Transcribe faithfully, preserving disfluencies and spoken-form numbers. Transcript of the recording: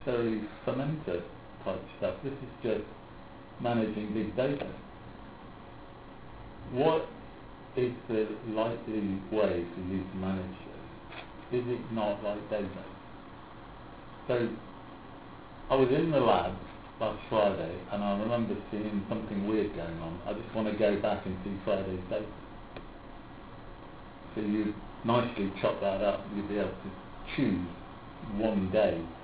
very fermenter type stuff. This is just managing big data. What is the likely way for you to manage this? Is it not like data? So I was in the lab last Friday and I remember seeing something weird going on. I just want to go back and see Friday's data. So you nicely chop that up, you'll be able to choose one day